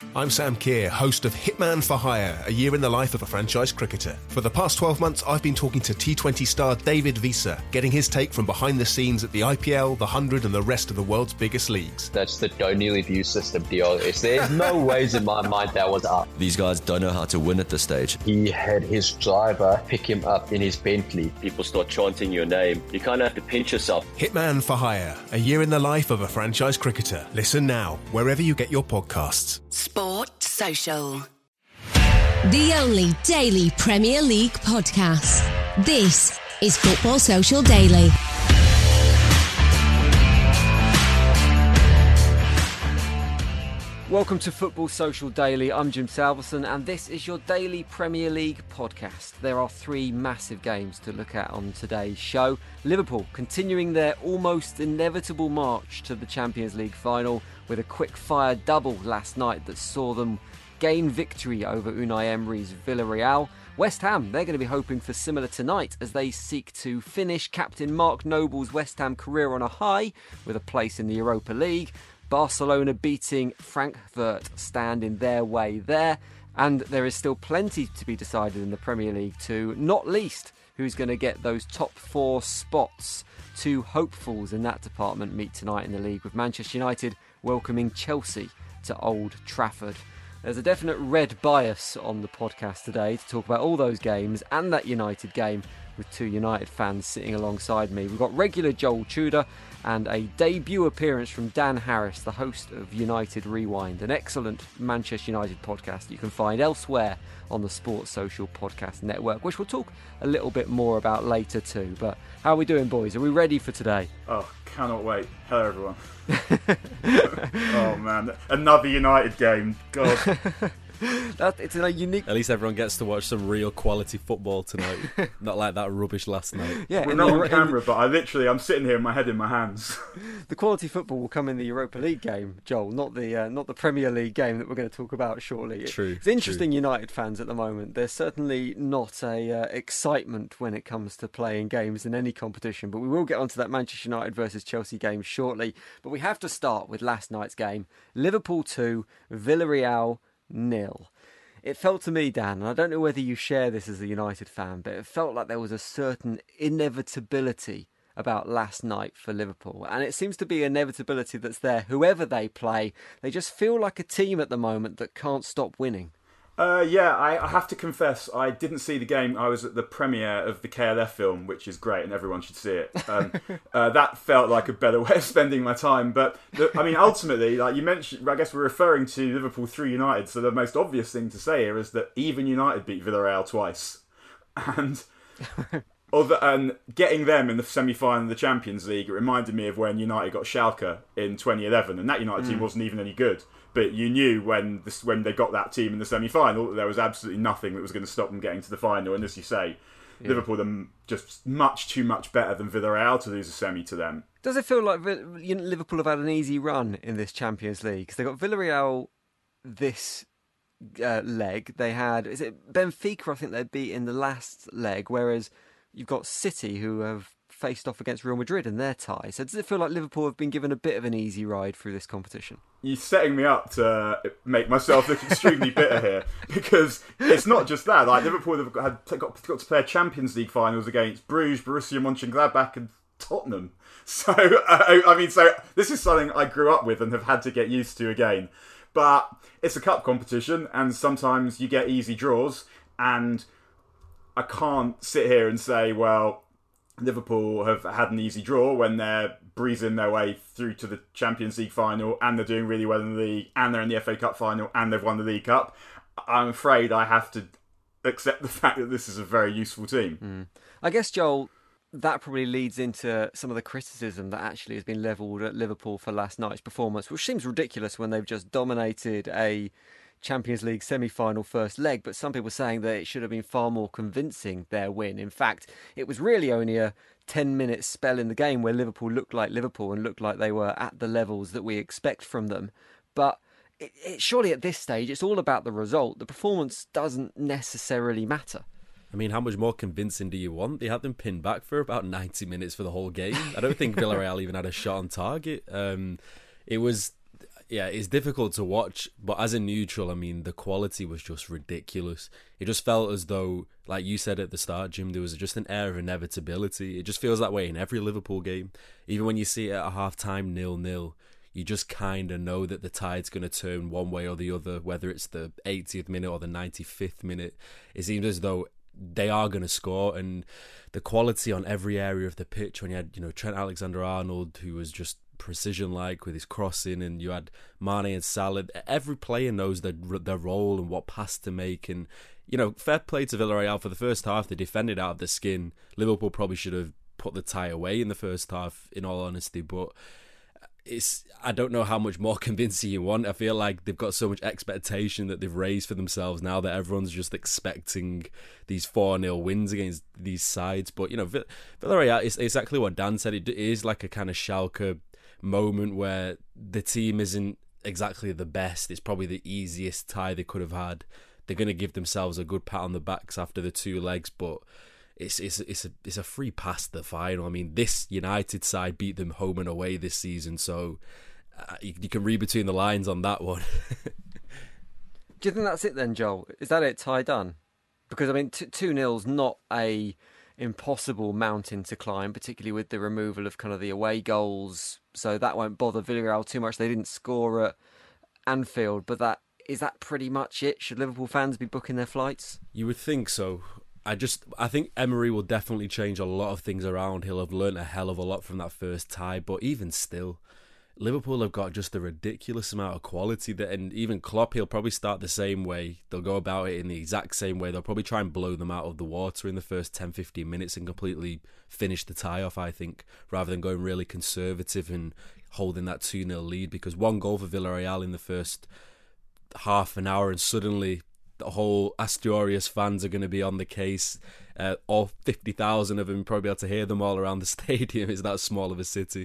I'm Sam Keir, host of Hitman for Hire, a year in the life of a franchise cricketer. For the past 12 months, I've been talking to T20 star David Visa, getting his take from behind the scenes at the IPL, the 100 and the rest of the world's biggest leagues. That's the don't nearly view system deal. There's no ways in my mind that was up. These guys don't know how to win at this stage. He had his driver pick him up in his Bentley. People start chanting your name. You kind of have to pinch yourself. Hitman for Hire, a year in the life of a franchise cricketer. Listen now, wherever you get your podcasts. Sport Social. The only daily Premier League podcast. This is Football Social Daily. Welcome to Football Social Daily. I'm Jim Salverson and this is your daily Premier League podcast. There are three massive games to look at on today's show. Liverpool continuing their almost inevitable march to the Champions League final with a quick-fire double last night that saw them gain victory over Unai Emery's Villarreal. West Ham, they're going to be hoping for similar tonight as they seek to finish Captain Mark Noble's West Ham career on a high with a place in the Europa League. Barcelona beating Frankfurt stand in their way there. And there is still plenty to be decided in the Premier League too, not least who's going to get those top four spots. Two hopefuls in that department meet tonight in the league with Manchester United welcoming Chelsea to Old Trafford. There's a definite red bias on the podcast today to talk about all those games and that United game with two United fans sitting alongside me. We've got regular Joel Tudor and a debut appearance from Dan Harris, the host of United Rewind, an excellent Manchester United podcast you can find elsewhere on the Sports Social Podcast Network, which we'll talk a little bit more about later too. But how are we doing, boys? Are we ready for today? Oh, cannot wait. Hello, everyone. Oh, man. Another United game. God. It's a unique... At least everyone gets to watch some real quality football tonight. Not like that rubbish last night. Yeah, we're not on camera, but I'm sitting here with my head in my hands. The quality football will come in the Europa League game, Joel, not the Premier League game that we're going to talk about shortly. True. It's interesting, true. United fans at the moment. There's certainly not a excitement when it comes to playing games in any competition, but we will get onto that Manchester United versus Chelsea game shortly. But we have to start with last night's game. Liverpool 2, Villarreal 0. It felt to me, Dan, and I don't know whether you share this as a United fan, but it felt like there was a certain inevitability about last night for Liverpool. And it seems to be inevitability that's there. Whoever they play, they just feel like a team at the moment that can't stop winning. Yeah, I have to confess, I didn't see the game. I was at the premiere of the KLF film, which is great and everyone should see it. That felt like a better way of spending my time. But, ultimately, like you mentioned, I guess we're referring to Liverpool 3 United, so the most obvious thing to say here is that even United beat Villarreal twice. And getting them in the semi-final of the Champions League, it reminded me of when United got Schalke in 2011, and that United team wasn't even any good. But you knew when they got that team in the semi-final that there was absolutely nothing that was going to stop them getting to the final. And as you say, Liverpool are just much too much better than Villarreal to lose a semi to them. Does it feel like Liverpool have had an easy run in this Champions League? Because they got Villarreal this leg. They had, is it Benfica, I think they beat in the last leg, whereas you've got City who have faced off against Real Madrid in their tie. So does it feel like Liverpool have been given a bit of an easy ride through this competition? You're setting me up to make myself look extremely bitter here, because it's not just that. Like Liverpool have got to play Champions League finals against Bruges, Borussia Mönchengladbach, and Tottenham. So so this is something I grew up with and have had to get used to again. But it's a cup competition, and sometimes you get easy draws, and I can't sit here and say, well, Liverpool have had an easy draw when they're breezing their way through to the Champions League final and they're doing really well in the league and they're in the FA Cup final and they've won the League Cup. I'm afraid I have to accept the fact that this is a very useful team. I guess, Joel, that probably leads into some of the criticism that actually has been levelled at Liverpool for last night's performance, which seems ridiculous when they've just dominated a Champions League semi-final first leg, but some people saying that it should have been far more convincing, their win. In fact, it was really only a 10-minute spell in the game where Liverpool looked like Liverpool and looked like they were at the levels that we expect from them. But surely at this stage, it's all about the result. The performance doesn't necessarily matter. I mean, how much more convincing do you want? They had them pinned back for about 90 minutes for the whole game. I don't think Villarreal even had a shot on target. Yeah, it's difficult to watch, but as a neutral, I mean, the quality was just ridiculous. It just felt as though, like you said at the start, Jim, there was just an air of inevitability. It just feels that way in every Liverpool game. Even when you see it at a half-time 0-0, you just kind of know that the tide's going to turn one way or the other, whether it's the 80th minute or the 95th minute. It seems as though they are going to score, and the quality on every area of the pitch, when you had, Trent Alexander-Arnold, who was just precision-like with his crossing, and you had Mane and Salah. Every player knows their role and what pass to make, and fair play to Villarreal for the first half. They defended out of the skin. Liverpool probably should have put the tie away in the first half, in all honesty, but I don't know how much more convincing you want. I feel like they've got so much expectation that they've raised for themselves now that everyone's just expecting these 4-0 wins against these sides. But Villarreal is exactly what Dan said. It is like a kind of Schalke moment where the team isn't exactly the best. It's probably the easiest tie they could have had. They're going to give themselves a good pat on the backs after the 2 legs, but it's a free pass to the final. I mean, this United side beat them home and away this season, so you can read between the lines on that one. Do you think that's it then, Joel? Is that it, tie done? Because I mean, 2-0's not a impossible mountain to climb, particularly with the removal of kind of the away goals, so that won't bother Villarreal too much. They didn't score at Anfield, but is that pretty much it? Should Liverpool fans be booking their flights? You would think so. I think Emery will definitely change a lot of things around. He'll have learnt a hell of a lot from that first tie, but even still, Liverpool have got just a ridiculous amount of quality and even Klopp, he'll probably start the same way. They'll go about it in the exact same way. They'll probably try and blow them out of the water in the first 10-15 minutes and completely finish the tie off, I think, rather than going really conservative and holding that 2-0 lead, because 1 goal for Villarreal in the first half an hour and suddenly the whole Asturias fans are going to be on the case. All 50,000 of them, probably be able to hear them all around the stadium. It's that small of a city.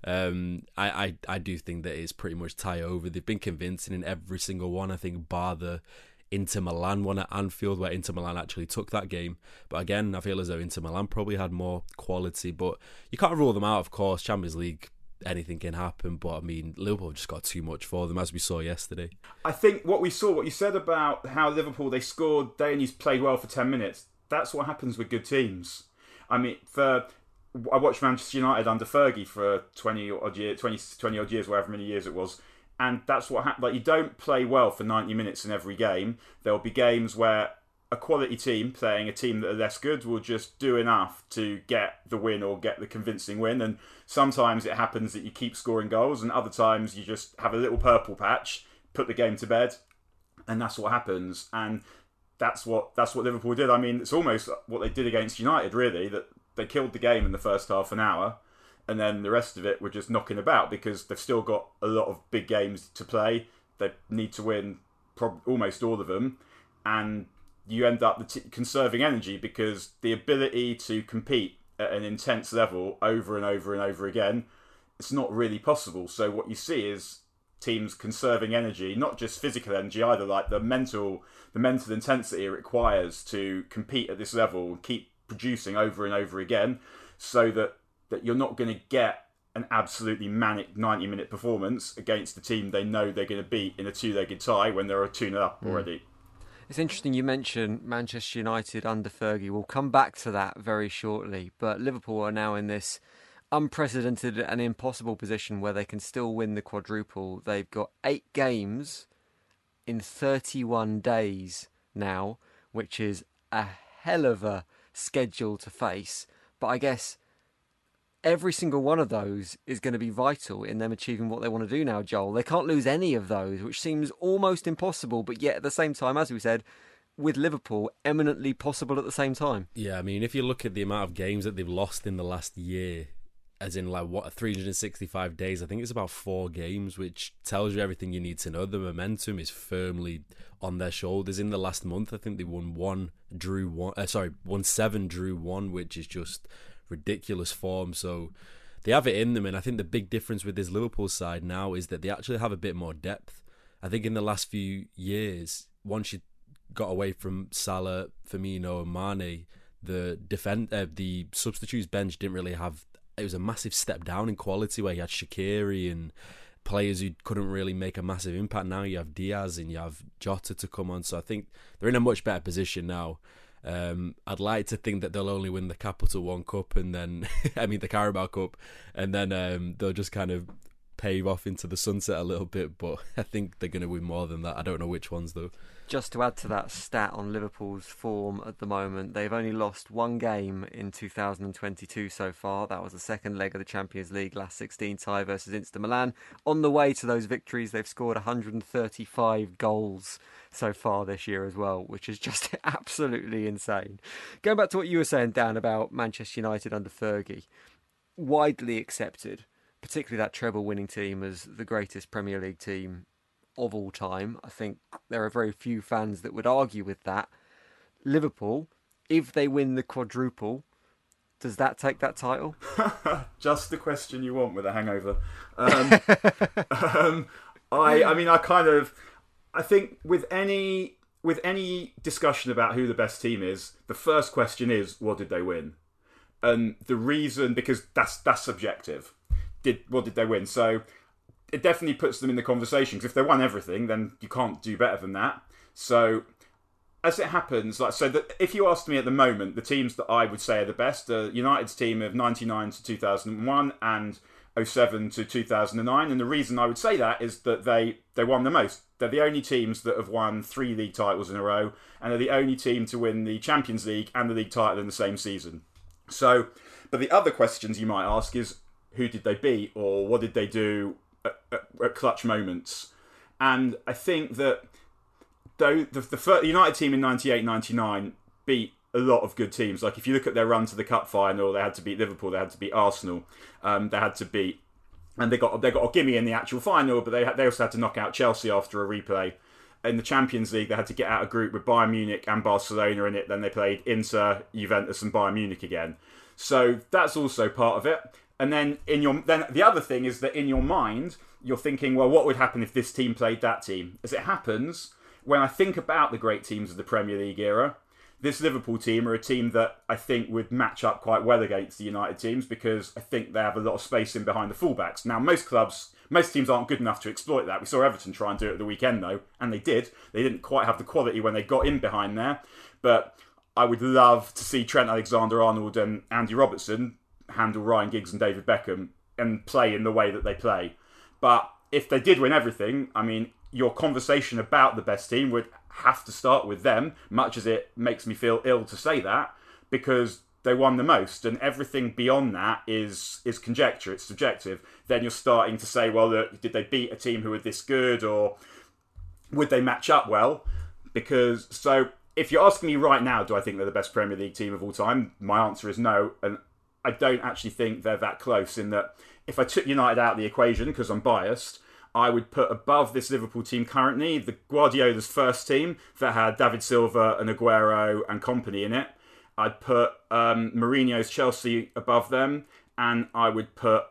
I do think that it's pretty much tie over. They've been convincing in every single one, I think, bar the Inter Milan one at Anfield, where Inter Milan actually took that game. But again, I feel as though Inter Milan probably had more quality. But you can't rule them out, of course. Champions League, anything can happen, but I mean, Liverpool just got too much for them, as we saw yesterday. I think what you said about how Liverpool, they scored, they only played well for 10 minutes. That's what happens with good teams. I mean, I watched Manchester United under Fergie for 20 odd years, whatever many years it was, and that's what happened. Like, you don't play well for 90 minutes in every game. There'll be games where a quality team playing a team that are less good will just do enough to get the win or get the convincing win. And sometimes it happens that you keep scoring goals, and other times you just have a little purple patch, put the game to bed, and that's what happens. And that's what Liverpool did. I mean, it's almost what they did against United, really, that they killed the game in the first half an hour, and then the rest of it were just knocking about because they've still got a lot of big games to play. They need to win almost all of them, and you end up conserving energy because the ability to compete at an intense level over and over and over again, it's not really possible. So what you see is teams conserving energy, not just physical energy either, like the mental intensity it requires to compete at this level and keep producing over and over again, so that you're not going to get an absolutely manic 90-minute performance against the team they know they're going to beat in a 2-legged tie when they're 2-0 up already. It's interesting you mentioned Manchester United under Fergie. We'll come back to that very shortly. But Liverpool are now in this unprecedented and impossible position where they can still win the quadruple. They've got 8 games in 31 days now, which is a hell of a schedule to face. But I guess every single one of those is going to be vital in them achieving what they want to do now, Joel. They can't lose any of those, which seems almost impossible, but yet at the same time, as we said, with Liverpool, eminently possible at the same time. Yeah, I mean, if you look at the amount of games that they've lost in the last year, as in 365 days, I think it's about 4 games, which tells you everything you need to know. The momentum is firmly on their shoulders. In the last month, I think they won 7, drew 1, which is just ridiculous form. So they have it in them, and I think the big difference with this Liverpool side now is that they actually have a bit more depth. I think in the last few years, once you got away from Salah, Firmino and Mane, the substitutes bench didn't really have. It was a massive step down in quality where you had Shaqiri and players who couldn't really make a massive impact. Now you have Diaz and you have Jota to come on, so I think they're in a much better position now. I'd like to think that they'll only win the Capital One Cup and then the Carabao Cup, and then they'll just kind of pave off into the sunset a little bit, but I think they're going to win more than that. I don't know which ones though. Just to add to that stat on Liverpool's form at the moment, they've only lost one game in 2022 so far. That was the second leg of the Champions League last 16 tie versus Inter Milan. On the way to those victories, they've scored 135 goals so far this year as well, which is just absolutely insane. Going back to what you were saying, Dan, about Manchester United under Fergie, widely accepted, particularly that treble-winning team, as the greatest Premier League team of all time. I think there are very few fans that would argue with that. Liverpool, if they win the quadruple, does that take that title? Just the question you want with a hangover. I think with any discussion about who the best team is, the first question is, what did they win? And the reason, because that's subjective. What did they win? So it definitely puts them in the conversation, because if they won everything, then you can't do better than that. So as it happens, if you asked me at the moment, the teams that I would say are the best are United's team of 99 to 2001 and 07 to 2009. And the reason I would say that is that they won the most. They're the only teams that have won 3 league titles in a row, and they're the only team to win the Champions League and the league title in the same season. So, but the other questions you might ask is, who did they beat, or what did they do at clutch moments? And I think that though the United team in 98-99 beat a lot of good teams. Like if you look at their run to the cup final, they had to beat Liverpool, they had to beat Arsenal, they had to beat, and they got a gimme in the actual final, but they also had to knock out Chelsea after a replay. In the Champions League, they had to get out a group with Bayern Munich and Barcelona in it. Then they played Inter, Juventus, and Bayern Munich again. So that's also part of it. And then the other thing is that in your mind, you're thinking, well, what would happen if this team played that team? As it happens, when I think about the great teams of the Premier League era, this Liverpool team are a team that I think would match up quite well against the United teams, because I think they have a lot of space in behind the fullbacks. Now, most teams aren't good enough to exploit that. We saw Everton try and do it at the weekend, though, and they did. They didn't quite have the quality when they got in behind there. But I would love to see Trent Alexander-Arnold and Andy Robertson handle Ryan Giggs and David Beckham and play in the way that they play. But if they did win everything, I mean, your conversation about the best team would have to start with them, much as it makes me feel ill to say that, because they won the most, and everything beyond that is conjecture, it's subjective. Then you're starting to say, well, look, did they beat a team who were this good, or would they match up well? So if you're asking me right now, do I think they're the best Premier League team of all time? My answer is no, and I don't actually think they're that close, in that if I took United out of the equation, because I'm biased, I would put above this Liverpool team currently the Guardiola's first team that had David Silva and Aguero and company in it. I'd put Mourinho's Chelsea above them, and I would put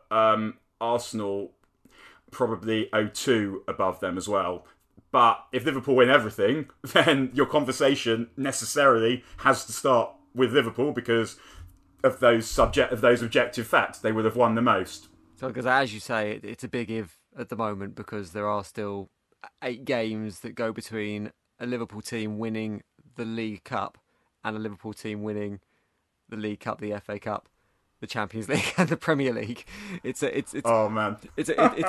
Arsenal probably 02 above them as well. But if Liverpool win everything, then your conversation necessarily has to start with Liverpool, because of those objective facts. They would have won the most. So, because as you say, it's a big if at the moment, because there are still 8 games that go between a Liverpool team winning the League Cup and a Liverpool team winning the League Cup, the FA Cup, the Champions League, and the Premier League. It's oh man, it's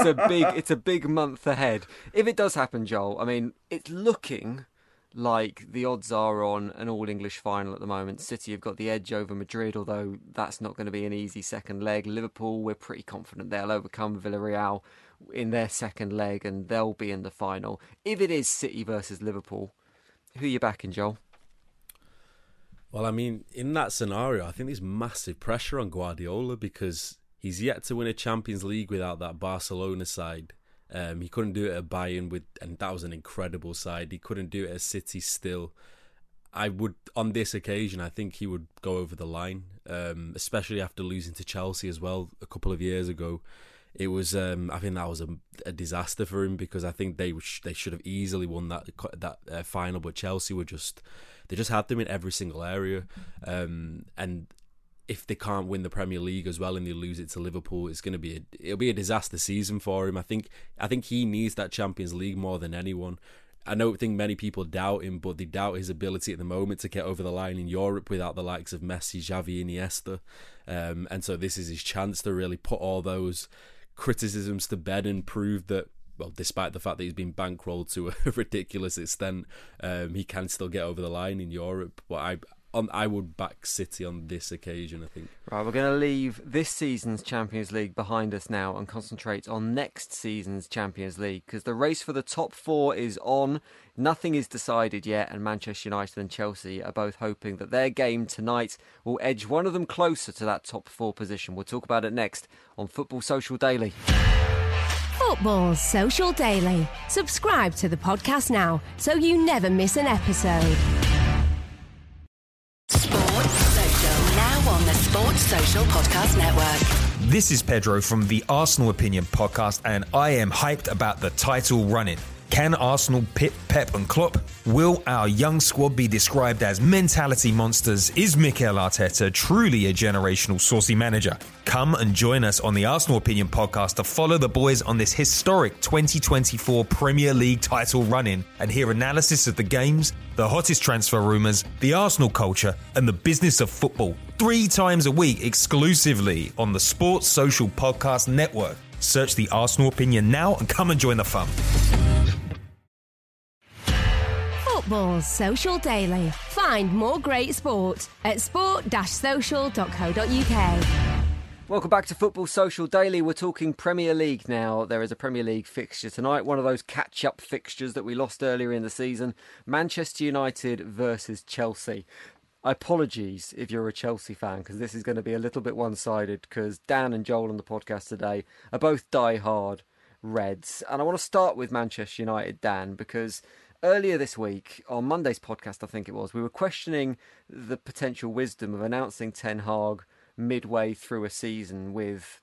a big month ahead. If it does happen, Joel, I mean, it's looking like the odds are on an all-English final at the moment. City have got the edge over Madrid, although that's not going to be an easy second leg. Liverpool, we're pretty confident they'll overcome Villarreal in their second leg, and they'll be in the final. If it is City versus Liverpool, who are you backing, Joel? Well, I mean, in that scenario, I think there's massive pressure on Guardiola, because he's yet to win a Champions League without that Barcelona side. He couldn't do it at Bayern, and that was an incredible side. He couldn't do it at City still. On this occasion, I think he would go over the line, especially after losing to Chelsea as well a couple of years ago. It was, I think that was a disaster for him, because I think they should have easily won that final, but Chelsea they just had them in every single area, and if they can't win the Premier League as well and they lose it to Liverpool, it'll be a disaster season for him. I think he needs that Champions League more than anyone. I don't think many people doubt him, but they doubt his ability at the moment to get over the line in Europe without the likes of Messi, Xavi, Iniesta. And so this is his chance to really put all those criticisms to bed and prove that, well, despite the fact that he's been bankrolled to a ridiculous extent, he can still get over the line in Europe. But I would back City on this occasion, I think. Right, we're going to leave this season's Champions League behind us now and concentrate on next season's Champions League, because the race for the top 4 is on. Nothing is decided yet, and Manchester United and Chelsea are both hoping that their game tonight will edge one of them closer to that top 4 position. We'll talk about it next on Football Social Daily. Football Social Daily. Subscribe to the podcast now so you never miss an episode. Sports Social, now on the Sports Social Podcast Network. This is Pedro from the Arsenal Opinion Podcast, and I am hyped about the title run-in. Can Arsenal pit Pep and Klopp? Will our young squad be described as mentality monsters? Is Mikel Arteta truly a generational saucy manager? Come and join us on the Arsenal Opinion Podcast to follow the boys on this historic 2024 Premier League title run-in and hear analysis of the games, the hottest transfer rumours, the Arsenal culture and the business of football 3 times a week exclusively on the Sports Social Podcast Network. Search the Arsenal Opinion now and come and join the fun. Football Social Daily. Find more great sport at sport-social.co.uk. Welcome back to Football Social Daily. We're talking Premier League now. There is a Premier League fixture tonight, one of those catch-up fixtures that we lost earlier in the season. Manchester United versus Chelsea. Apologies if you're a Chelsea fan, because this is going to be a little bit one-sided, because Dan and Joel on the podcast today are both die-hard Reds. And I want to start with Manchester United, Dan, because earlier this week, on Monday's podcast, I think it was, we were questioning the potential wisdom of announcing Ten Hag midway through a season with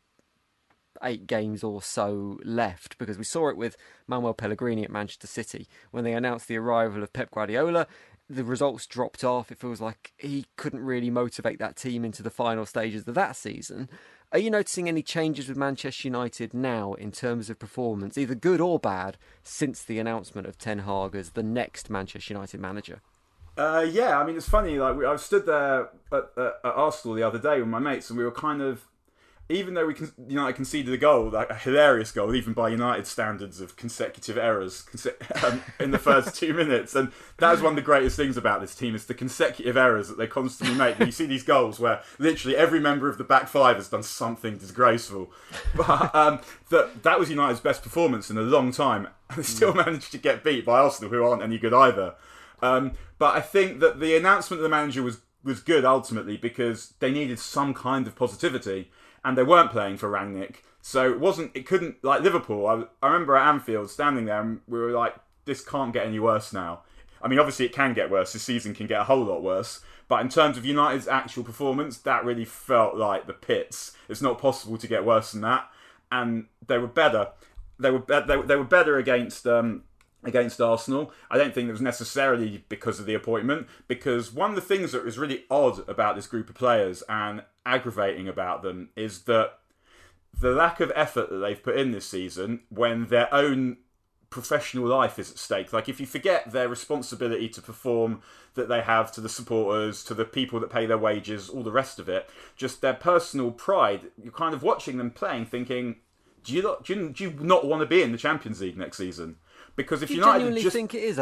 8 games or so left, because we saw it with Manuel Pellegrini at Manchester City. When they announced the arrival of Pep Guardiola, the results dropped off. It feels like he couldn't really motivate that team into the final stages of that season. Are you noticing any changes with Manchester United now in terms of performance, either good or bad, since the announcement of Ten Hag as the next Manchester United manager? Yeah, I mean, it's funny. Like I stood there at Arsenal the other day with my mates, and we were kind of, even though United conceded a goal, like a hilarious goal, even by United standards of consecutive errors in the first 2 minutes. And that was one of the greatest things about this team, is the consecutive errors that they constantly make. And you see these goals where literally every member of the back 5 has done something disgraceful. But that was United's best performance in a long time. And they still managed to get beat by Arsenal, who aren't any good either. But I think that the announcement of the manager was good ultimately, because they needed some kind of positivity. And they weren't playing for Rangnick. So it couldn't, like Liverpool, I remember at Anfield standing there and we were like, this can't get any worse now. I mean, obviously it can get worse. This season can get a whole lot worse. But in terms of United's actual performance, that really felt like the pits. It's not possible to get worse than that. And they were better. They were better against Arsenal. I don't think it was necessarily because of the appointment, because one of the things that was really odd about this group of players and aggravating about them is that the lack of effort that they've put in this season when their own professional life is at stake. Like, if you forget their responsibility to perform that they have to the supporters, to the people that pay their wages, all the rest of it, just their personal pride, you're kind of watching them playing thinking, do you not want to be in the Champions League next season? Because if do you United genuinely think it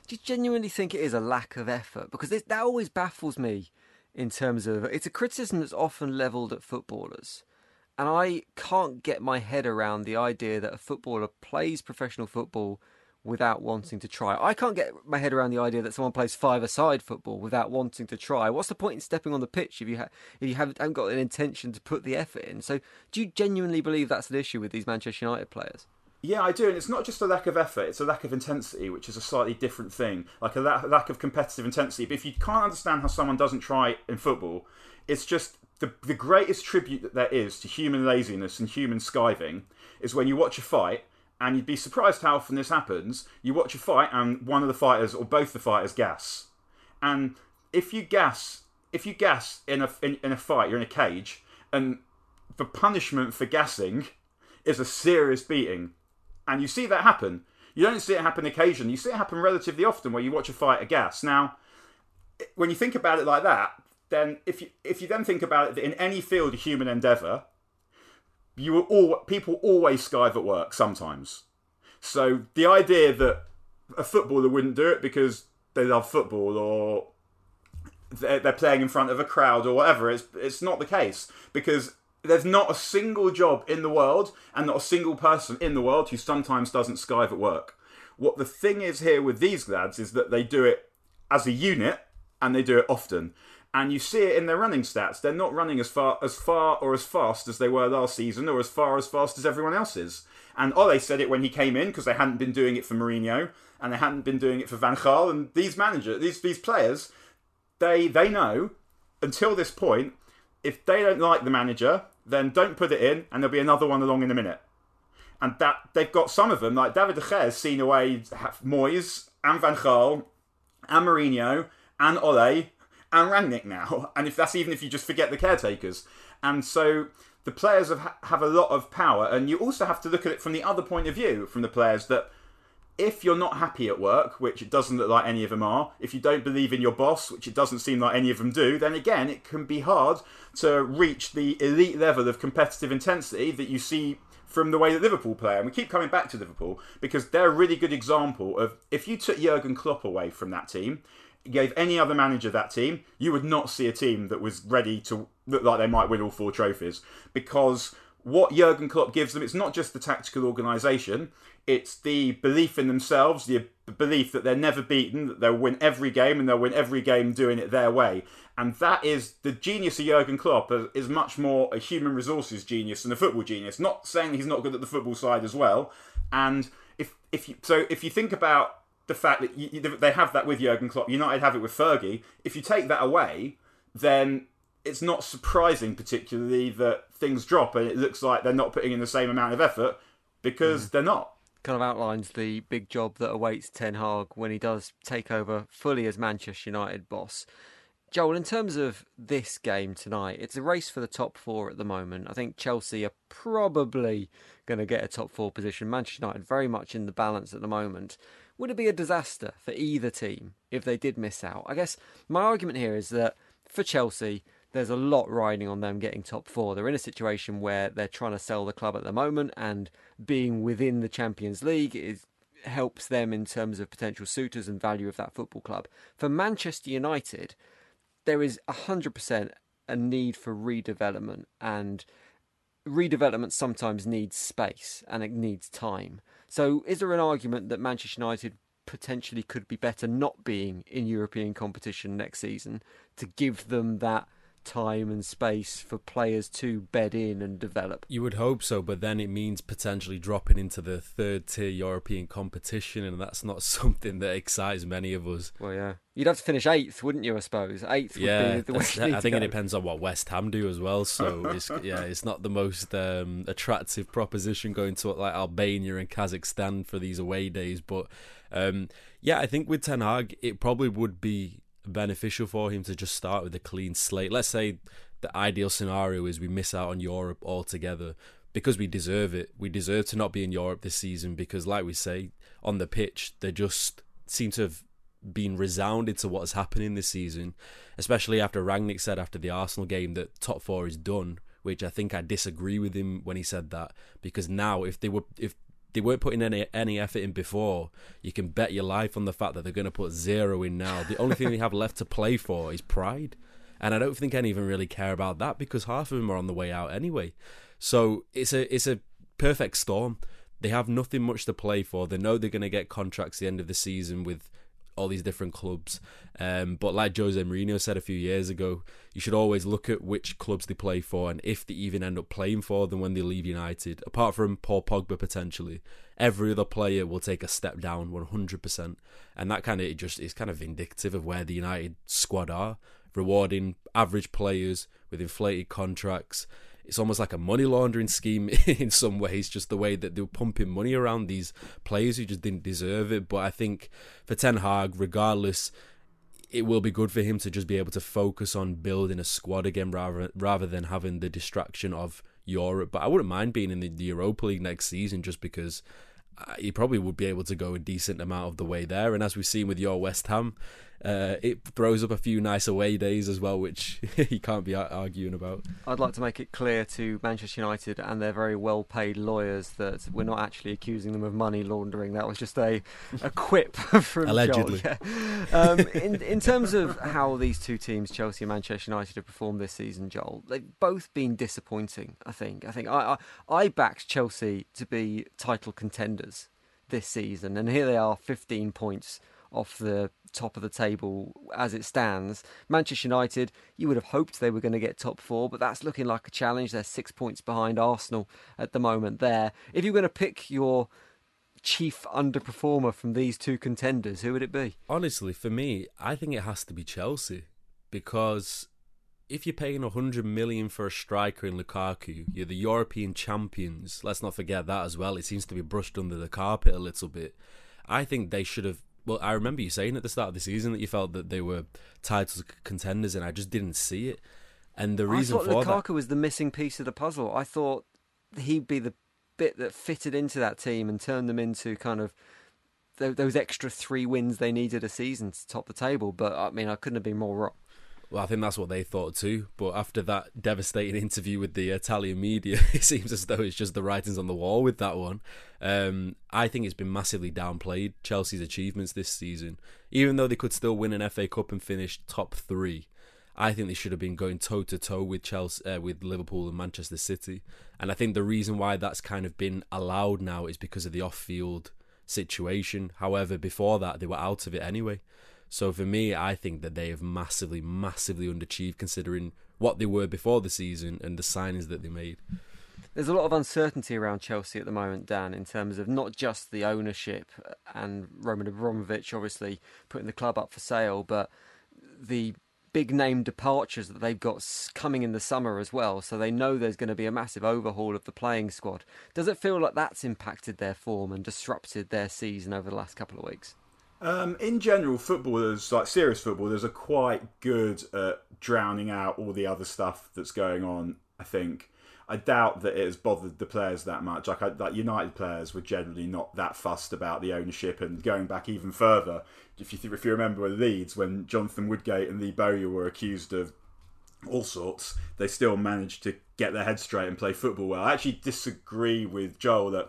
is a lack of effort? Because that always baffles me in terms of, it's a criticism that's often levelled at footballers. And I can't get my head around the idea that a footballer plays professional football without wanting to try. I can't get my head around the idea that someone plays five-a-side football without wanting to try. What's the point in stepping on the pitch if you haven't got an intention to put the effort in? So do you genuinely believe that's an issue with these Manchester United players? Yeah, I do, and it's not just a lack of effort, it's a lack of intensity, which is a slightly different thing, like a lack of competitive intensity. But if you can't understand how someone doesn't try in football, it's just the greatest tribute that there is to human laziness and human skiving is when you watch a fight, and you'd be surprised how often this happens, you watch a fight and one of the fighters or both the fighters gas. And if you gas if you gas in a fight, you're in a cage, and the punishment for gassing is a serious beating, and you see that happen. You don't see it happen occasionally. You see it happen relatively often where you watch a fighter gas. Now, when you think about it like that, then if you then think about it that in any field of human endeavour, people always skive at work sometimes. So the idea that a footballer wouldn't do it because they love football or they're playing in front of a crowd or whatever, it's not the case, because there's not a single job in the world and not a single person in the world who sometimes doesn't skive at work. What the thing is here with these lads is that they do it as a unit and they do it often. And you see it in their running stats. They're not running as far or as fast as they were last season, or as fast as everyone else is. And Ole said it when he came in, because they hadn't been doing it for Mourinho and they hadn't been doing it for Van Gaal. And these players, they know until this point, if they don't like the manager, then don't put it in, and there'll be another one along in a minute. And that they've got some of them, like David De Gea has seen away Moyes and Van Gaal and Mourinho and Ole and Rangnick now. And even if you just forget the caretakers. And so the players have a lot of power, and you also have to look at it from the other point of view, from the players, that if you're not happy at work, which it doesn't look like any of them are, if you don't believe in your boss, which it doesn't seem like any of them do, then again, it can be hard to reach the elite level of competitive intensity that you see from the way that Liverpool play. And we keep coming back to Liverpool because they're a really good example of, if you took Jurgen Klopp away from that team, gave any other manager that team, you would not see a team that was ready to look like they might win all 4 trophies. Because what Jurgen Klopp gives them, it's not just the tactical organisation, it's the belief in themselves, the belief that they're never beaten, that they'll win every game, and they'll win every game doing it their way. And that is the genius of Jurgen Klopp, is much more a human resources genius than a football genius. Not saying he's not good at the football side as well. And if you think about the fact that they have that with Jurgen Klopp, United have it with Fergie, if you take that away, then it's not surprising particularly that things drop and it looks like they're not putting in the same amount of effort, because they're not. Kind of outlines the big job that awaits Ten Hag when he does take over fully as Manchester United boss. Joel, in terms of this game tonight, it's a race for the top 4 at the moment. I think Chelsea are probably going to get a top 4 position. Manchester United very much in the balance at the moment. Would it be a disaster for either team if they did miss out? I guess my argument here is that for Chelsea, there's a lot riding on them getting top 4. They're in a situation where they're trying to sell the club at the moment, and being within the Champions League helps them in terms of potential suitors and value of that football club. For Manchester United, there is 100% a need for redevelopment, and redevelopment sometimes needs space and it needs time. So is there an argument that Manchester United potentially could be better not being in European competition next season to give them that time and space for players to bed in and develop? You would hope so, but then it means potentially dropping into the 3rd tier European competition, and that's not something that excites many of us. Well, yeah. You'd have to finish 8th, wouldn't you, I suppose? 8th would be the way I think it depends on what West Ham do as well, so it's not the most attractive proposition going to like Albania and Kazakhstan for these away days, but I think with Ten Hag, it probably would be beneficial for him to just start with a clean slate. Let's say the ideal scenario is we miss out on Europe altogether, because we deserve it. We deserve to not be in Europe this season, because like we say, on the pitch, they just seem to have been resounded to what's happening this season, especially after Rangnick said after the Arsenal game that top 4 is done, which I think I disagree with him when he said that, because now if they weren't putting any effort in before, you can bet your life on the fact that they're going to put 0 in now. The only thing they have left to play for is pride. And I don't think any of them really care about that, because half of them are on the way out anyway. So it's a perfect storm. They have nothing much to play for. They know they're going to get contracts at the end of the season with all these different clubs. But like Jose Mourinho said a few years ago, you should always look at which clubs they play for and if they even end up playing for them when they leave United. Apart from Paul Pogba potentially, every other player will take a step down 100%. And that kind of is kind of indicative of where the United squad are, rewarding average players with inflated contracts. It's almost like a money laundering scheme in some ways, just the way that they're pumping money around these players who just didn't deserve it. But I think for Ten Hag, regardless, it will be good for him to just be able to focus on building a squad again rather than having the distraction of Europe. But I wouldn't mind being in the Europa League next season, just because he probably would be able to go a decent amount of the way there. And as we've seen with your West Ham, it throws up a few nice away days as well, which he can't be arguing about. I'd like to make it clear to Manchester United and their very well-paid lawyers that we're not actually accusing them of money laundering. That was just a quip from allegedly. Joel. Yeah. In terms of how these two teams, Chelsea and Manchester United, have performed this season, Joel, they've both been disappointing. I think I backed Chelsea to be title contenders this season, and here they are, 15 points off the top of the table as it stands. Manchester United, you would have hoped they were going to get top four, but that's looking like a challenge. They're 6 points behind Arsenal at the moment there. If you're going to pick your chief underperformer from these two contenders, who would it be? Honestly, for me, I think it has to be Chelsea, because if you're paying 100 million for a striker in Lukaku, you're the European champions. Let's not forget that as well. It seems to be brushed under the carpet a little bit. I think they should have. Well, I remember you saying at the start of the season that you felt that they were title contenders, and I just didn't see it. And the reason for that, I thought Lukaku was the missing piece of the puzzle. I thought he'd be the bit that fitted into that team and turned them into kind of those extra 3 wins they needed a season to top the table. But I mean, I couldn't have been more wrong. Well, I think that's what they thought too. But after that devastating interview with the Italian media, it seems as though it's just the writings on the wall with that one. I think it's been massively downplayed, Chelsea's achievements this season. Even though they could still win an FA Cup and finish top 3, I think they should have been going toe-to-toe with Chelsea, with Liverpool and Manchester City. And I think the reason why that's kind of been allowed now is because of the off-field situation. However, before that, they were out of it anyway. So for me, I think that they have massively, massively underachieved considering what they were before the season and the signings that they made. There's a lot of uncertainty around Chelsea at the moment, Dan, in terms of not just the ownership and Roman Abramovich obviously putting the club up for sale, but the big name departures that they've got coming in the summer as well. So they know there's going to be a massive overhaul of the playing squad. Does it feel like that's impacted their form and disrupted their season over the last couple of weeks? In general, footballers, like serious footballers, are quite good at drowning out all the other stuff that's going on, I think. I doubt that it has bothered the players that much. Like United players were generally not that fussed about the ownership, and going back even further, if you remember with Leeds, when Jonathan Woodgate and Lee Bowyer were accused of all sorts, they still managed to get their head straight and play football well. I actually disagree with Joel that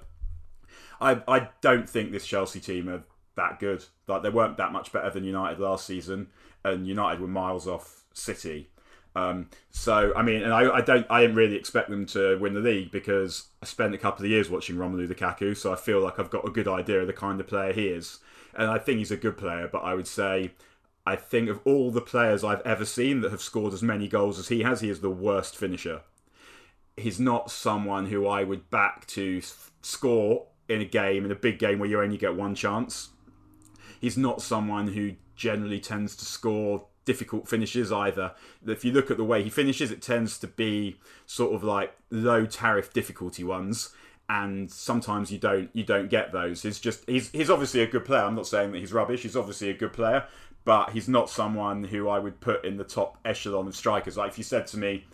I don't think this Chelsea team are that good. Like, they weren't that much better than United last season, and United were miles off City. So I mean, and I didn't really expect them to win the league because I spent a couple of years watching Romelu Lukaku, so I feel like I've got a good idea of the kind of player he is, and I think he's a good player. But I would say, I think of all the players I've ever seen that have scored as many goals as he is the worst finisher. He's not someone who I would back to score in a big game where you only get one chance. He's not someone who generally tends to score difficult finishes either. If you look at the way he finishes, it tends to be sort of like low tariff difficulty ones, and sometimes you don't get those. He's obviously a good player. I'm not saying that he's rubbish. He's obviously a good player, but he's not someone who I would put in the top echelon of strikers. Like if you said to me,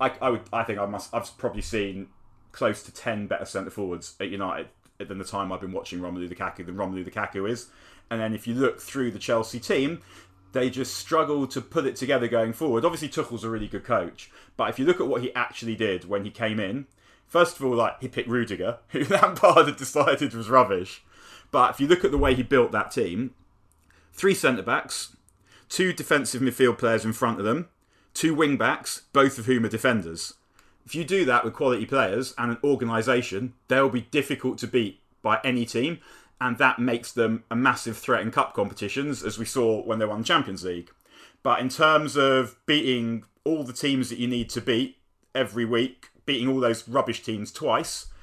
I've probably seen close to 10 better centre forwards at United than the time I've been watching Romelu Lukaku is. And then if you look through the Chelsea team, they just struggle to put it together going forward. Obviously, Tuchel's a really good coach, but if you look at what he actually did when he came in, first of all, like, he picked Rudiger, who Lampard had decided was rubbish. But if you look at the way he built that team, 3 centre-backs, 2 defensive midfield players in front of them, 2 wing-backs, both of whom are defenders. If you do that with quality players and an organisation, they'll be difficult to beat by any team. And that makes them a massive threat in cup competitions, as we saw when they won the Champions League. But in terms of beating all the teams that you need to beat every week, beating all those rubbish teams twice,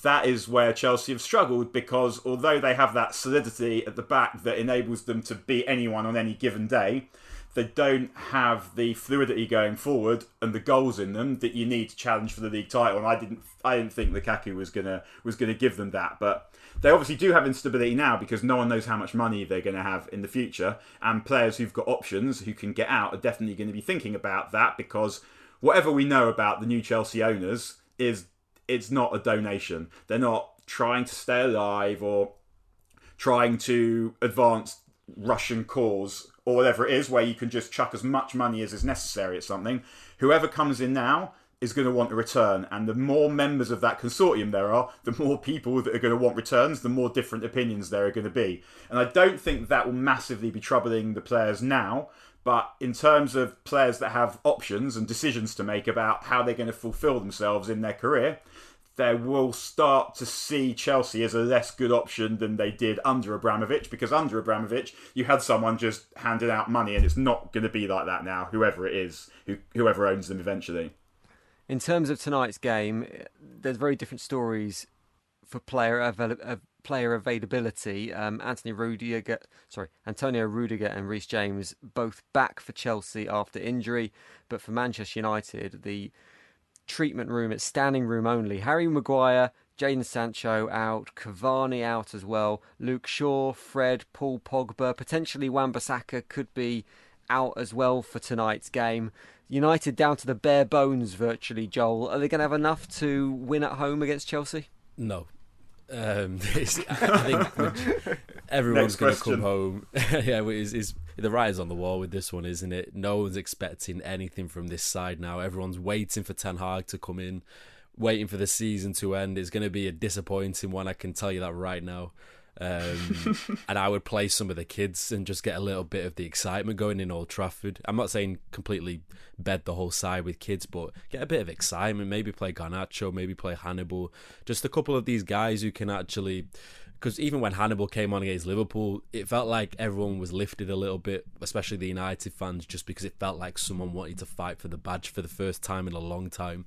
that is where Chelsea have struggled, because although they have that solidity at the back that enables them to beat anyone on any given day, they don't have the fluidity going forward and the goals in them that you need to challenge for the league title. And I didn't think Lukaku was gonna give them that, but they obviously do have instability now because no one knows how much money they're going to have in the future, and players who've got options who can get out are definitely going to be thinking about that, because whatever we know about the new Chelsea owners is it's not a donation. They're not trying to stay alive or trying to advance Russian cause or whatever it is, where you can just chuck as much money as is necessary at something. Whoever comes in now is going to want a return, and the more members of that consortium there are, the more people that are going to want returns, the more different opinions there are going to be. And I don't think that will massively be troubling the players now, but in terms of players that have options and decisions to make about how they're going to fulfil themselves in their career, they will start to see Chelsea as a less good option than they did under Abramovich, because under Abramovich you had someone just handing out money, and it's not going to be like that now, whoever it is, whoever owns them eventually. In terms of tonight's game, there's very different stories for player availability. Antonio Rudiger and Reece James both back for Chelsea after injury, but for Manchester United, the treatment room, it's standing room only. Harry Maguire, Jadon Sancho out, Cavani out as well, Luke Shaw, Fred, Paul Pogba, potentially Wan-Bissaka could be out as well for tonight's game. United down to the bare bones virtually, Joel. Are they going to have enough to win at home against Chelsea? No. I think everyone's going to come home. Yeah, the writing's on the wall with this one, isn't it? No one's expecting anything from this side now. Everyone's waiting for Ten Hag to come in, waiting for the season to end. It's going to be a disappointing one, I can tell you that right now. And I would play some of the kids and just get a little bit of the excitement going in Old Trafford. I'm not saying completely bed the whole side with kids, but get a bit of excitement. Maybe play Garnacho, maybe play Hannibal. Just a couple of these guys who can actually... Because even when Hannibal came on against Liverpool, it felt like everyone was lifted a little bit, especially the United fans, just because it felt like someone wanted to fight for the badge for the first time in a long time.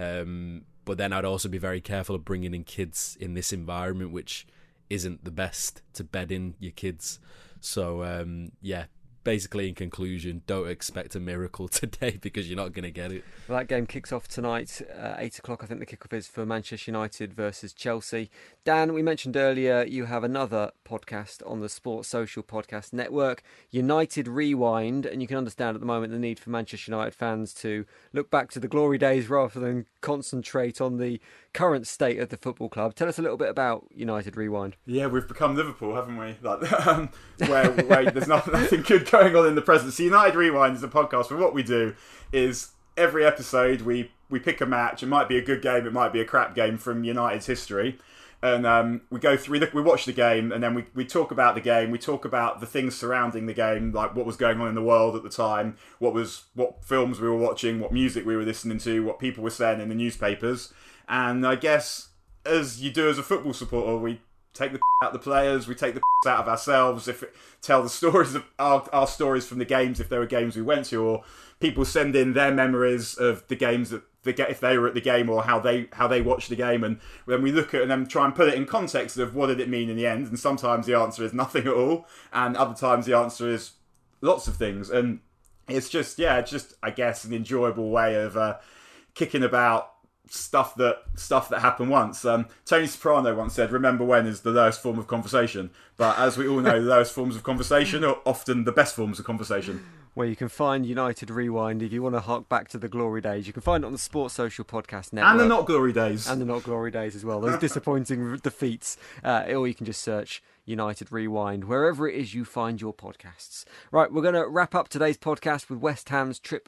But then I'd also be very careful of bringing in kids in this environment, which isn't the best to bed in your kids. So, basically in conclusion, don't expect a miracle today because you're not going to get it. Well, that game kicks off tonight, 8 o'clock. I think the kickoff is for Manchester United versus Chelsea. Dan, we mentioned earlier you have another podcast on the Sports Social Podcast Network, United Rewind, and you can understand at the moment the need for Manchester United fans to look back to the glory days rather than concentrate on the current state of the football club. Tell us a little bit about United Rewind. Yeah, we've become Liverpool, haven't we? Like, where there's nothing good going on in the present. So United Rewind is a podcast where what we do is every episode we pick a match. It might be a good game, it might be a crap game from United's history. And we go through, we watch the game, and then we talk about the game. We talk about the things surrounding the game, like what was going on in the world at the time, what films we were watching, what music we were listening to, what people were saying in the newspapers. And I guess, as you do as a football supporter, we take the out of the players, we take the out of ourselves, tell the stories of our stories from the games, if there were games we went to, or people send in their memories of the games that if they were at the game, or how they watched the game, and then we look at it and then try and put it in context of what did it mean in the end. And sometimes the answer is nothing at all, and other times the answer is lots of things. And it's just I guess an enjoyable way of kicking about stuff that happened once. Tony Soprano once said, "Remember when is the lowest form of conversation," but as we all know, the lowest forms of conversation are often the best forms of conversation. Where you can find United Rewind if you want to hark back to the glory days. You can find it on the Sports Social Podcast Network. And the not glory days. And the not glory days as well. Those disappointing defeats. Or you can just search United Rewind wherever it is you find your podcasts. Right, we're going to wrap up today's podcast with West Ham's trip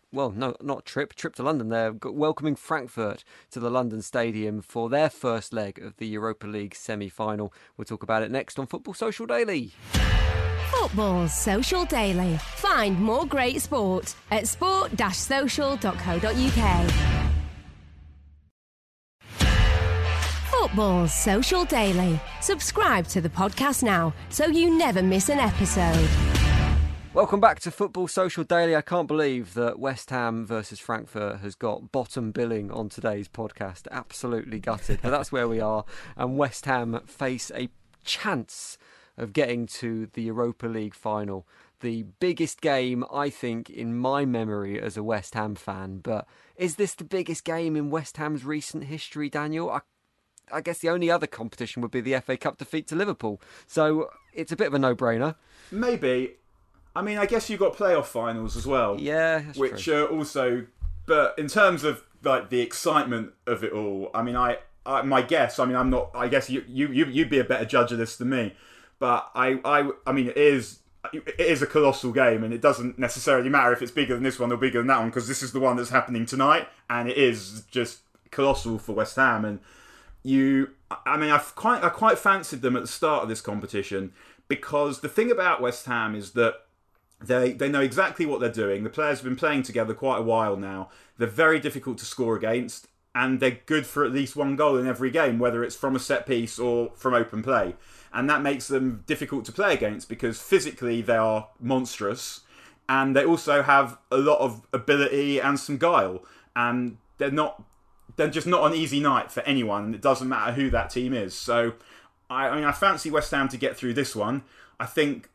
to London. They're welcoming Frankfurt to the London Stadium for their first leg of the Europa League semi-final. We'll talk about it next on Football Social Daily. Football Social Daily. Find more great sport at sport-social.co.uk. Football Social Daily. Subscribe to the podcast now so you never miss an episode. Welcome back to Football Social Daily. I can't believe that West Ham versus Frankfurt has got bottom billing on today's podcast. Absolutely gutted, but that's where we are. And West Ham face a chance of getting to the Europa League final. The biggest game, I think, in my memory as a West Ham fan. But is this the biggest game in West Ham's recent history, Daniel? I guess the only other competition would be the FA Cup defeat to Liverpool. So it's a bit of a no-brainer. Maybe. I mean, I guess you've got playoff finals as well. Yeah, that's which true. Are also, but in terms of like the excitement of it all, I mean, my guess. I mean, I'm not. I guess you'd be a better judge of this than me. But I mean, it is a colossal game, and it doesn't necessarily matter if it's bigger than this one or bigger than that one, because this is the one that's happening tonight, and it is just colossal for West Ham. And I quite fancied them at the start of this competition, because the thing about West Ham is that they know exactly what they're doing. The players have been playing together quite a while now. They're very difficult to score against, and they're good for at least one goal in every game, whether it's from a set piece or from open play. And that makes them difficult to play against, because physically they are monstrous, and they also have a lot of ability and some guile. And they're just not an easy night for anyone, and it doesn't matter who that team is. So, I fancy West Ham to get through this one. I think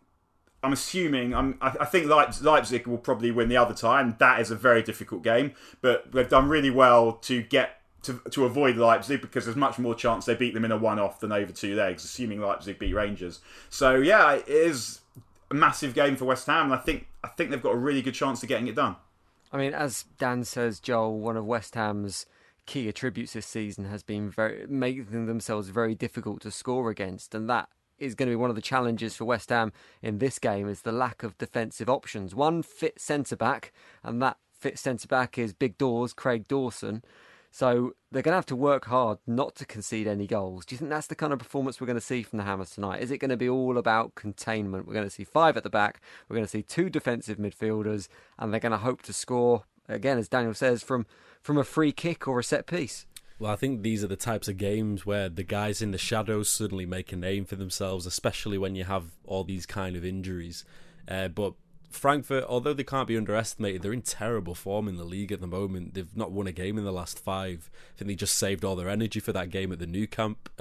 Leipzig will probably win the other tie, and that is a very difficult game. But they've done really well to get to avoid Leipzig, because there's much more chance they beat them in a one-off than over two legs, assuming Leipzig beat Rangers. So yeah, it is a massive game for West Ham, and I think they've got a really good chance of getting it done. I mean, as Dan says, Joel, one of West Ham's key attributes this season has been making themselves very difficult to score against, and that is going to be one of the challenges for West Ham in this game, is the lack of defensive options. One fit centre-back, and that fit centre-back is Big Doors, Craig Dawson. So they're going to have to work hard not to concede any goals. Do you think that's the kind of performance we're going to see from the Hammers tonight? Is it going to be all about containment? We're going to see 5 at the back, we're going to see 2 defensive midfielders, and they're going to hope to score, again, as Daniel says, from a free kick or a set piece. Well, I think these are the types of games where the guys in the shadows suddenly make a name for themselves, especially when you have all these kind of injuries. But Frankfurt, although they can't be underestimated, they're in terrible form in the league at the moment. They've not won a game in the last 5. I think they just saved all their energy for that game at the Nou Camp,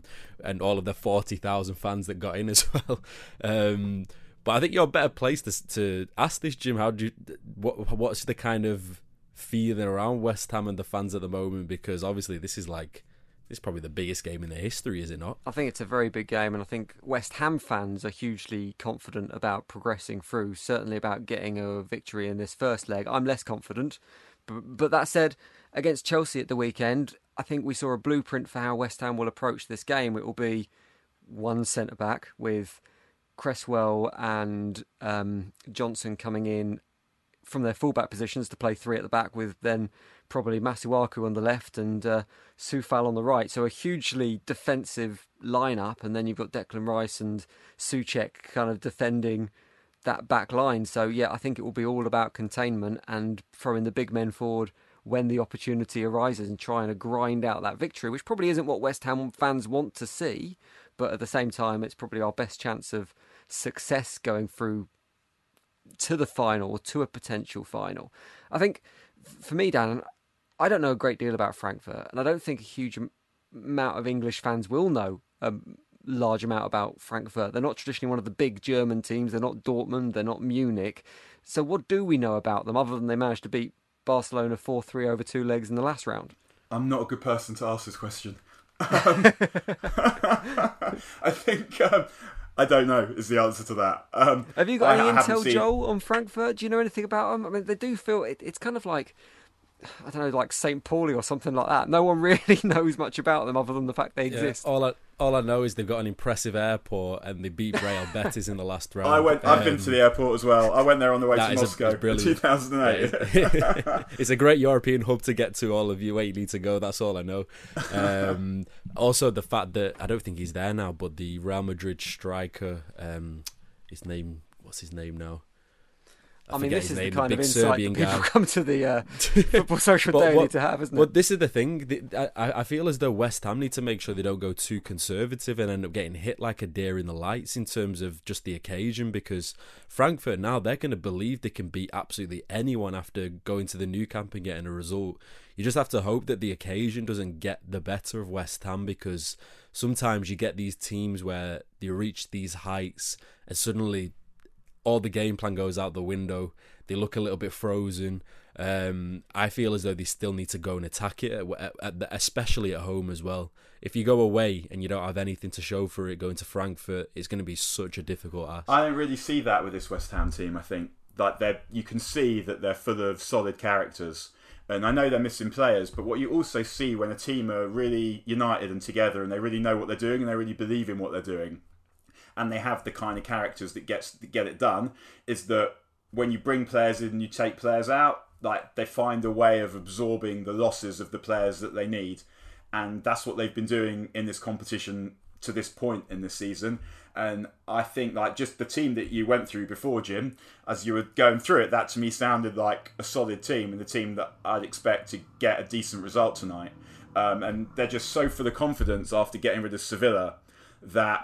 and all of their 40,000 fans that got in as well. But I think you're better placed to ask this, Jim. What's the kind of feeling around West Ham and the fans at the moment? Because obviously this is probably the biggest game in their history, is it not? I think it's a very big game, and I think West Ham fans are hugely confident about progressing through, certainly about getting a victory in this first leg. I'm less confident, but that said, against Chelsea at the weekend, I think we saw a blueprint for how West Ham will approach this game. It will be one centre-back with Cresswell and Johnson coming in from their fullback positions to play 3 at the back, with then probably Masuaku on the left and Soufal on the right. So a hugely defensive lineup, and then you've got Declan Rice and Souček kind of defending that back line. So yeah, I think it will be all about containment and throwing the big men forward when the opportunity arises and trying to grind out that victory, which probably isn't what West Ham fans want to see, but at the same time it's probably our best chance of success going through to the final, or to a potential final. I think, for me, Dan, I don't know a great deal about Frankfurt, and I don't think a huge amount of English fans will know a large amount about Frankfurt. They're not traditionally one of the big German teams. They're not Dortmund. They're not Munich. So what do we know about them, other than they managed to beat Barcelona 4-3 over 2 legs in the last round? I'm not a good person to ask this question. I think... I don't know is the answer to that. Have you got any intel, Joel, on Frankfurt? Do you know anything about them? I mean, they do feel it's kind of like, I don't know, like St. Pauli or something like that. No one really knows much about them other than the fact they exist. All I know is they've got an impressive airport, and they beat Real Betis in the last round. I've been to the airport as well. I went there on the way to Moscow in 2008. It's a great European hub to get to, all of you where you need to go. That's all I know. Also, the fact that, I don't think he's there now, but the Real Madrid striker, what's his name now? I mean, this is the name, kind the of big insight Serbian that people guy. come to the Football Social Daily to have, isn't it? But this is the thing. I feel as though West Ham need to make sure they don't go too conservative and end up getting hit like a deer in the lights in terms of just the occasion, because Frankfurt now, they're going to believe they can beat absolutely anyone after going to the Nou Camp and getting a result. You just have to hope that the occasion doesn't get the better of West Ham, because sometimes you get these teams where they reach these heights and suddenly all the game plan goes out the window. They look a little bit frozen. I feel as though they still need to go and attack it, especially at home as well. If you go away and you don't have anything to show for it, going to Frankfurt, it's going to be such a difficult ask. I don't really see that with this West Ham team. I think like you can see that they're full of solid characters. And I know they're missing players, but what you also see when a team are really united and together and they really know what they're doing and they really believe in what they're doing, and they have the kind of characters that get it done, is that when you bring players in and you take players out, like they find a way of absorbing the losses of the players that they need. And that's what they've been doing in this competition to this point in this season. And I think like just the team that you went through before, Jim, as you were going through it, that to me sounded like a solid team and the team that I'd expect to get a decent result tonight. And they're just so full of confidence after getting rid of Sevilla that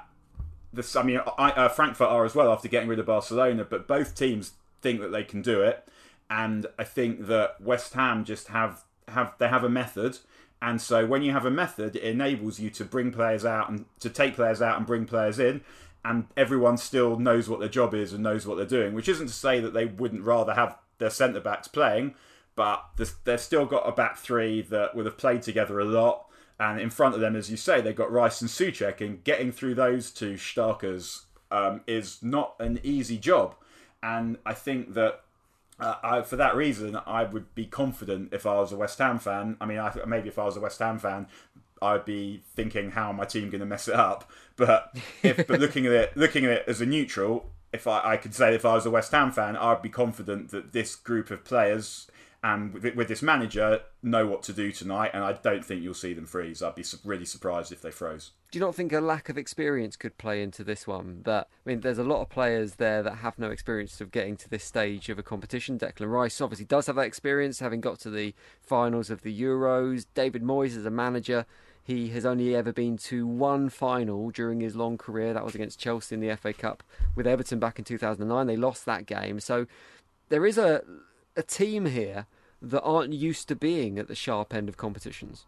Frankfurt are as well after getting rid of Barcelona, but both teams think that they can do it. And I think that West Ham just have a method. And so when you have a method, it enables you to bring players out and to take players out and bring players in, and everyone still knows what their job is and knows what they're doing, which isn't to say that they wouldn't rather have their centre-backs playing, but they've still got a back three that would have played together a lot. And in front of them, as you say, they've got Rice and Souček, and getting through those two Starkers is not an easy job. And I think that for that reason, I would be confident if I was a West Ham fan. I mean, maybe if I was a West Ham fan, I'd be thinking, how am my team going to mess it up? But looking at it as a neutral, if I could say if I was a West Ham fan, I'd be confident that this group of players and with this manager know what to do tonight, and I don't think you'll see them freeze. I'd be really surprised if they froze. Do you not think a lack of experience could play into this one? There's a lot of players there that have no experience of getting to this stage of a competition. Declan Rice obviously does have that experience, having got to the finals of the Euros. David Moyes, as a manager, he has only ever been to one final during his long career. That was against Chelsea in the FA Cup with Everton back in 2009. They lost that game. So there is a team here that aren't used to being at the sharp end of competitions.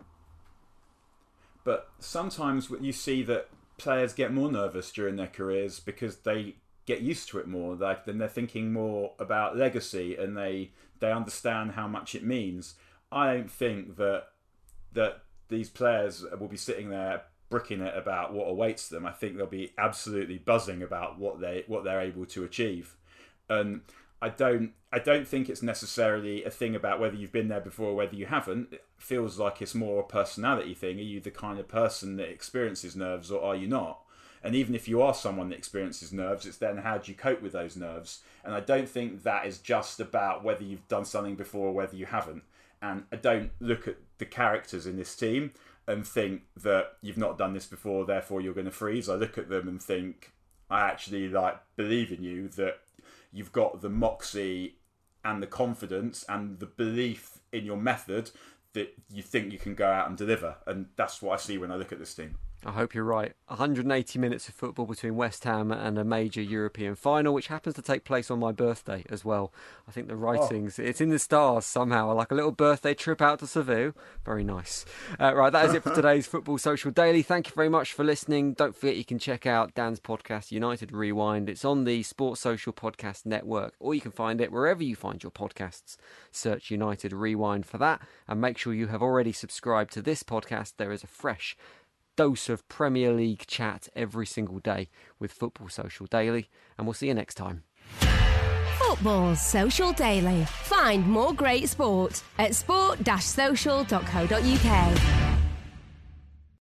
But sometimes you see that players get more nervous during their careers because they get used to it more. Then they're thinking more about legacy and they understand how much it means. I don't think that these players will be sitting there bricking it about what awaits them. I think they'll be absolutely buzzing about what they're able to achieve. And I don't think it's necessarily a thing about whether you've been there before or whether you haven't. It feels like it's more a personality thing. Are you the kind of person that experiences nerves or are you not? And even if you are someone that experiences nerves, it's then how do you cope with those nerves? And I don't think that is just about whether you've done something before or whether you haven't. And I don't look at the characters in this team and think that you've not done this before, therefore you're going to freeze. I look at them and think, I actually believe in you, that you've got the moxie and the confidence and the belief in your method that you think you can go out and deliver. And that's what I see when I look at this team. I hope you're right. 180 minutes of football between West Ham and a major European final, which happens to take place on my birthday as well. I think the writings, it's in the stars somehow, like a little birthday trip out to Seville. Very nice. Right, that is it for today's Football Social Daily. Thank you very much for listening. Don't forget you can check out Dan's podcast, United Rewind. It's on the Sports Social Podcast Network, or you can find it wherever you find your podcasts. Search United Rewind for that, and make sure you have already subscribed to this podcast. There is a fresh dose of Premier League chat every single day with Football Social Daily, and we'll see you next time. Football Social Daily. Find more great sport at sport-social.co.uk.